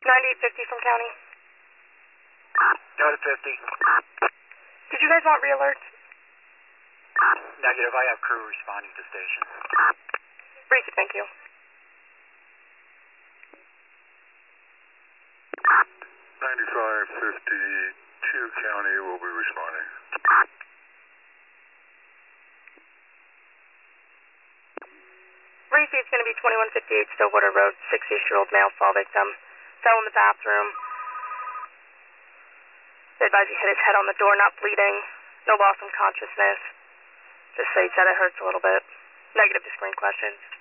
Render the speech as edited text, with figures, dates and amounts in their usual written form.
9850 from county. Go to 50. Did you guys want re-alerts? Negative, I have crew responding to station. Brief it, thank you. 9552 county will be responding. Briefly, it's going to be 2158 Stillwater Road, 6-ish-year-old male fall victim. Fell in the bathroom. They advise he hit his head on the door, not bleeding. No loss of consciousness. Just say he said it hurts a little bit. Negative to screen questions.